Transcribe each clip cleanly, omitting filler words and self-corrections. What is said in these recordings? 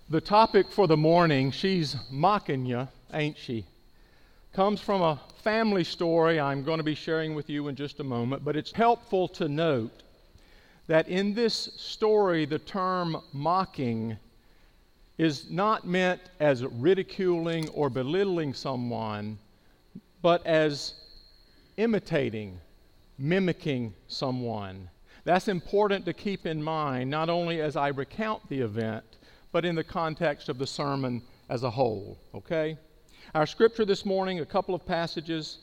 The topic for the morning, she's mocking you, ain't she? Comes from a family story I'm going to be sharing with you in just a moment, but it's helpful to note that in this story, the term mocking is not meant as ridiculing or belittling someone, but as imitating, mimicking someone. That's important to keep in mind, not only as I recount the event, but in the context of the sermon as a whole, okay? Our scripture this morning, a couple of passages.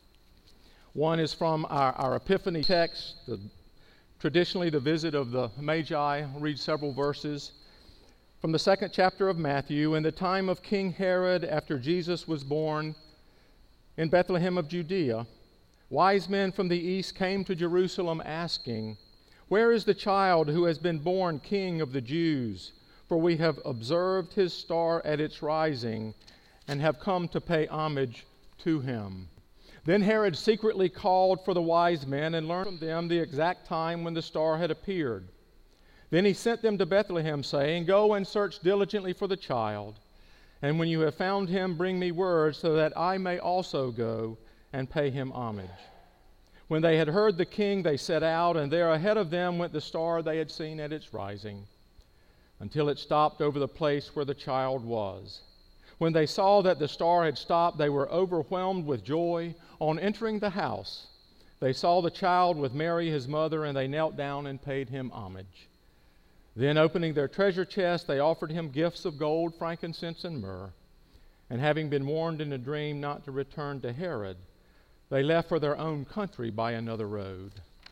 One is from our Epiphany text, traditionally the visit of the Magi. I'll read several verses. From the 2nd chapter of Matthew, in the time of King Herod, after Jesus was born in Bethlehem of Judea, wise men from the east came to Jerusalem asking, "Where is the child who has been born King of the Jews? For we have observed his star at its rising and have come to pay homage to him." Then Herod secretly called for the wise men and learned from them the exact time when the star had appeared. Then he sent them to Bethlehem, saying, "Go and search diligently for the child, and when you have found him, bring me word so that I may also go and pay him homage." When they had heard the king, they set out, and there ahead of them went the star they had seen at its rising, until it stopped over the place where the child was. When they saw that the star had stopped, they were overwhelmed with joy. On entering the house, they saw the child with Mary his mother, and they knelt down and paid him homage. Then, opening their treasure chest, they offered him gifts of gold, frankincense, and myrrh. And having been warned in a dream not to return to Herod, they left for their own country by another road.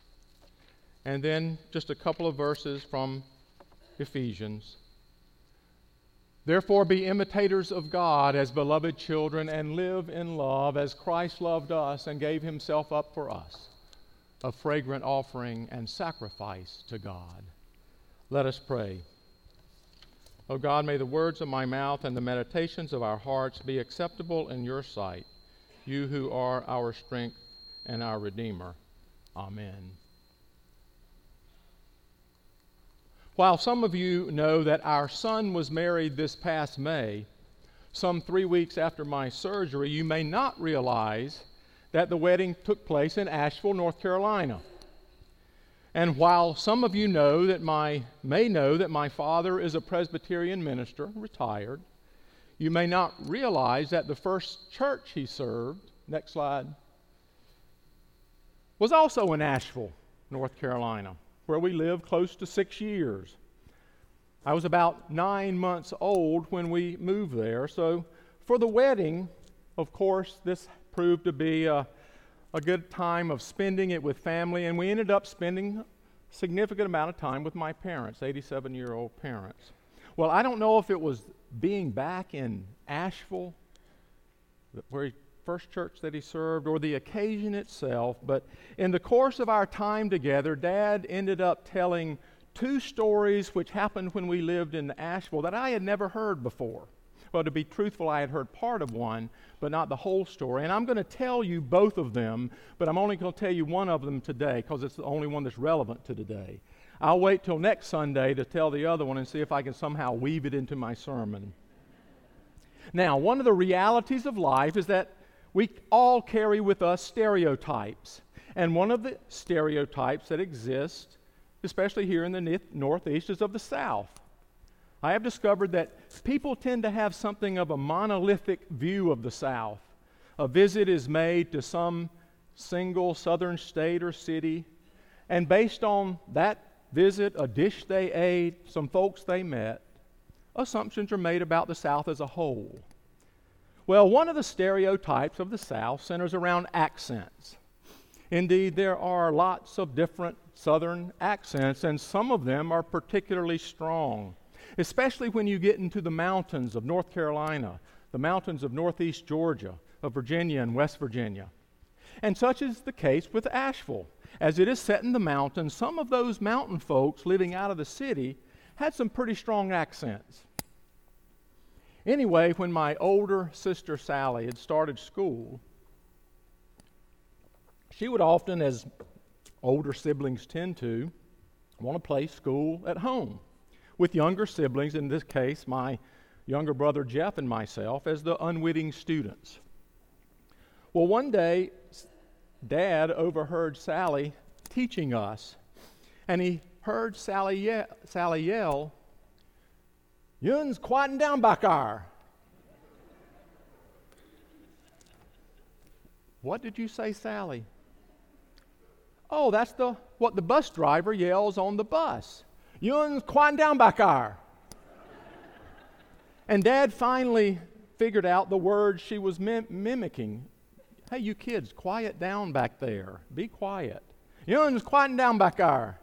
And then just a couple of verses from Ephesians. "Therefore be imitators of God as beloved children, and live in love as Christ loved us and gave himself up for us, a fragrant offering and sacrifice to God." Let us pray. O God, may the words of my mouth and the meditations of our hearts be acceptable in your sight, you who are our strength and our Redeemer. Amen. While some of you know that our son was married this past May, some 3 weeks after my surgery, you may not realize that the wedding took place in Asheville, North Carolina. And while some of you may know that my father is a Presbyterian minister, retired, you may not realize that the first church he served, next slide, was also in Asheville, North Carolina, where we lived close to 6 years. I was about 9 months old when we moved there. So for the wedding, of course, this proved to be a good time of spending it with family, and we ended up spending a significant amount of time with my parents, 87-year-old parents. Well, I don't know if it was being back in Asheville, where first church that he served, or the occasion itself, but in the course of our time together, Dad ended up telling 2 stories which happened when we lived in Asheville that I had never heard before. Well, to be truthful, I had heard part of one, but not the whole story. And I'm going to tell you both of them, but I'm only going to tell you one of them today because it's the only one that's relevant to today. I'll wait till next Sunday to tell the other one and see if I can somehow weave it into my sermon. Now, one of the realities of life is that we all carry with us stereotypes. And one of the stereotypes that exist, especially here in the Northeast, is of the South. I have discovered that people tend to have something of a monolithic view of the South. A visit is made to some single southern state or city, and based on that visit, a dish they ate, some folks they met, assumptions are made about the South as a whole. Well, one of the stereotypes of the South centers around accents. Indeed, there are lots of different Southern accents, and some of them are particularly strong, especially when you get into the mountains of North Carolina, the mountains of Northeast Georgia, of Virginia and West Virginia. And such is the case with Asheville. As it is set in the mountains, some of those mountain folks living out of the city had some pretty strong accents. Anyway, when my older sister Sally had started school, she would often, as older siblings tend to, want to play school at home. with younger siblings, in this case, my younger brother Jeff and myself, as the unwitting students. Well, one day, Dad overheard Sally teaching us, and he heard Sally yell, "Yun's quieting down back there." "What did you say, Sally?" "Oh, that's what the bus driver yells on the bus. Yun's quieting down back there." And Dad finally figured out the words she was mimicking. "Hey, you kids, quiet down back there. Be quiet. Yun's quieting down back there."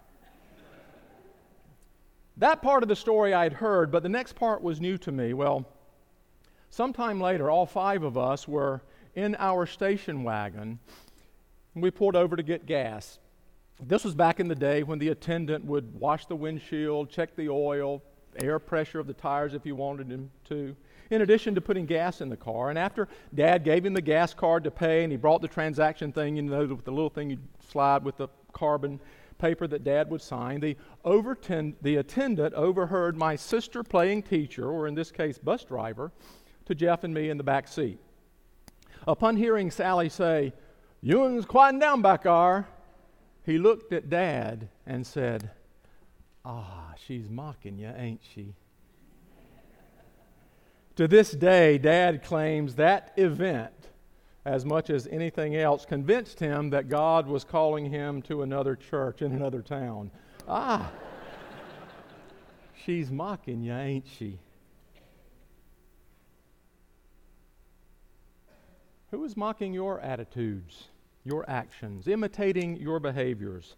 That part of the story I'd heard, but the next part was new to me. Well, sometime later, all 5 of us were in our station wagon, and we pulled over to get gas. This was back in the day when the attendant would wash the windshield, check the oil, air pressure of the tires if you wanted him to, in addition to putting gas in the car. And after Dad gave him the gas card to pay, and he brought the transaction thing, the little thing you slide with the carbon paper that Dad would sign, the attendant overheard my sister playing teacher, or in this case, bus driver, to Jeff and me in the back seat. Upon hearing Sally say, "Yun's quieting down back there," he looked at Dad and said, "Ah, she's mocking you, ain't she?" To this day, Dad claims that event, as much as anything else, convinced him that God was calling him to another church in another town. "Ah, she's mocking you, ain't she?" Who is mocking your attitudes, your actions, imitating your behaviors?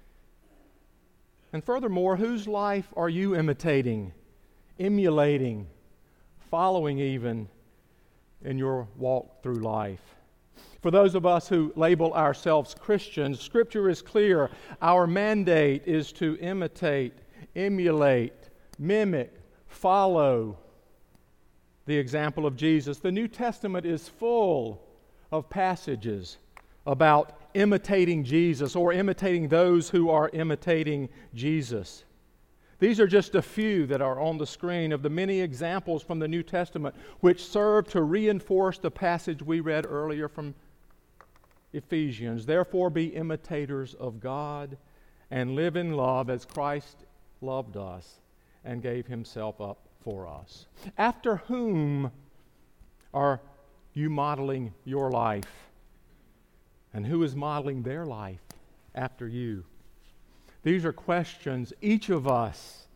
And furthermore, whose life are you imitating, emulating, following even in your walk through life? For those of us who label ourselves Christians, Scripture is clear. Our mandate is to imitate, emulate, mimic, follow the example of Jesus. The New Testament is full of passages about imitating Jesus or imitating those who are imitating Jesus. These are just a few that are on the screen of the many examples from the New Testament which serve to reinforce the passage we read earlier from Ephesians. Therefore, be imitators of God and live in love as Christ loved us and gave Himself up for us. After whom are you modeling your life? And who is modeling their life after you? These are questions each of us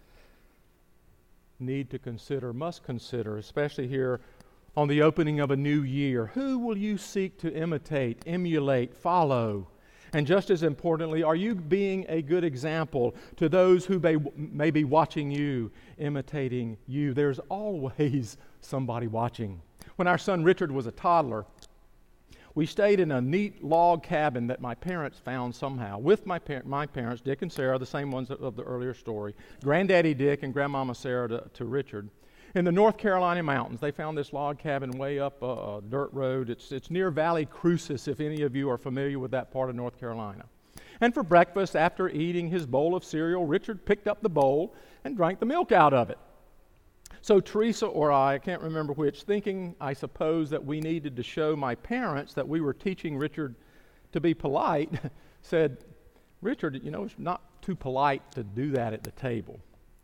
need to consider, must consider, especially here on the opening of a new year. Who will you seek to imitate, emulate, follow? And just as importantly, are you being a good example to those who may be watching you, imitating you? There's always somebody watching. When our son Richard was a toddler, we stayed in a neat log cabin that my parents found somehow with my parents, Dick and Sarah, the same ones of the earlier story, Granddaddy Dick and Grandmama Sarah to Richard. In the North Carolina mountains, they found this log cabin way up a dirt road. It's near Valley Crucis, if any of you are familiar with that part of North Carolina. And for breakfast, after eating his bowl of cereal, Richard picked up the bowl and drank the milk out of it. So Teresa or I can't remember which, thinking, I suppose, that we needed to show my parents that we were teaching Richard to be polite, said, "Richard, it's not too polite to do that at the table."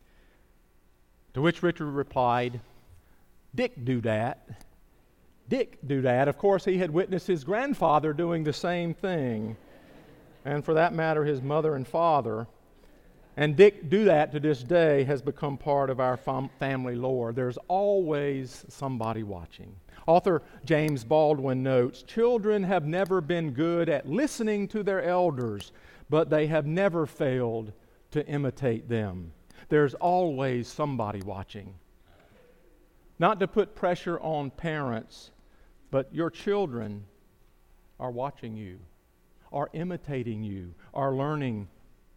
To which Richard replied, "Dick do that. Dick do that." Of course, he had witnessed his grandfather doing the same thing, and for that matter, his mother and father. And Dick do that to this day has become part of our family lore. There's always somebody watching. Author James Baldwin notes, "Children have never been good at listening to their elders, but they have never failed to imitate them." There's always somebody watching. Not to put pressure on parents, but your children are watching you, are imitating you, are learning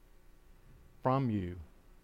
from you.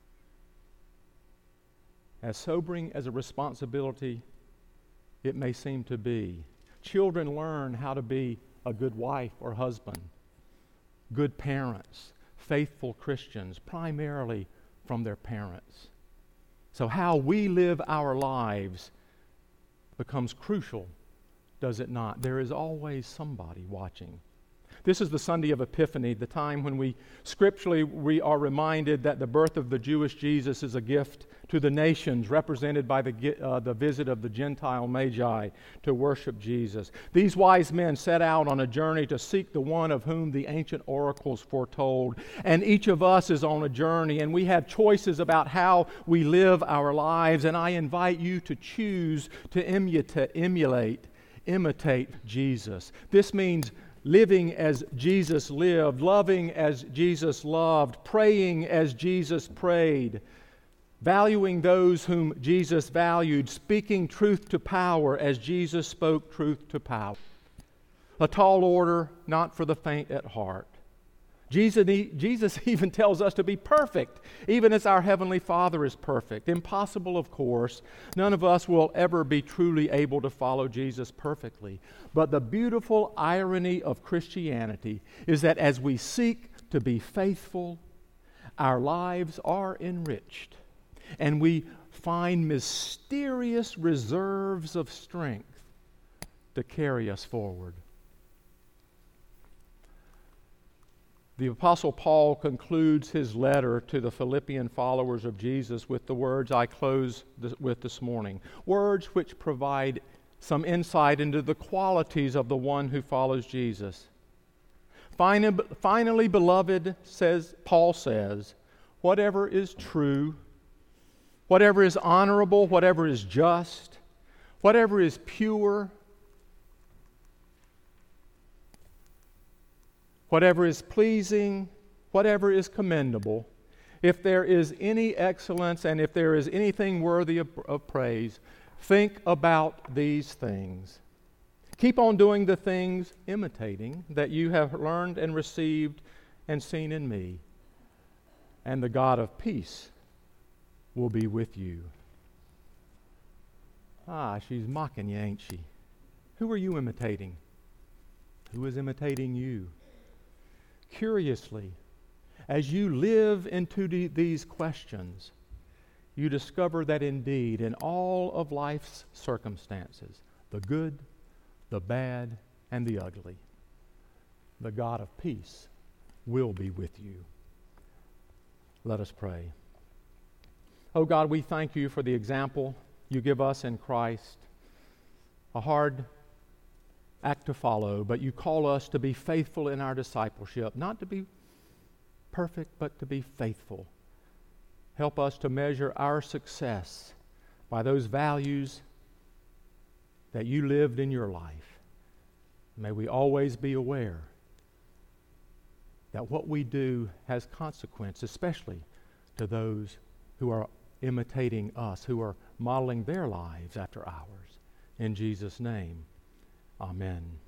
As sobering as a responsibility it may seem to be, children learn how to be a good wife or husband, good parents, faithful Christians, primarily from their parents. So how we live our lives becomes crucial, does it not? There is always somebody watching. This is the Sunday of Epiphany, the time when we are reminded that the birth of the Jewish Jesus is a gift to the nations, represented by the visit of the Gentile Magi to worship Jesus. These wise men set out on a journey to seek the one of whom the ancient oracles foretold. And each of us is on a journey, and we have choices about how we live our lives. And I invite you to choose to imitate Jesus. This means living as Jesus lived, loving as Jesus loved, praying as Jesus prayed, valuing those whom Jesus valued, speaking truth to power as Jesus spoke truth to power. A tall order, not for the faint at heart. Jesus even tells us to be perfect, even as our Heavenly Father is perfect. Impossible, of course. None of us will ever be truly able to follow Jesus perfectly. But the beautiful irony of Christianity is that as we seek to be faithful, our lives are enriched, and we find mysterious reserves of strength to carry us forward. The Apostle Paul concludes his letter to the Philippian followers of Jesus with the words I close with this morning. Words which provide some insight into the qualities of the one who follows Jesus. Finally, beloved, Paul says, whatever is true, whatever is honorable, whatever is just, whatever is pure, whatever is pleasing, whatever is commendable, if there is any excellence and if there is anything worthy of praise, think about these things. Keep on doing the things, imitating, that you have learned and received and seen in me. And the God of peace will be with you. She's mocking you, ain't she? Who are you imitating? Who is imitating you? Curiously, as you live into these questions, you discover that indeed in all of life's circumstances, the good, the bad, and the ugly, the God of peace will be with you. Let us pray. Oh God, we thank you for the example you give us in Christ. A hard act to follow, but you call us to be faithful in our discipleship, not to be perfect, but to be faithful. Help us to measure our success by those values that you lived in your life. May we always be aware that what we do has consequence, especially to those who are imitating us, who are modeling their lives after ours. In Jesus' name, amen.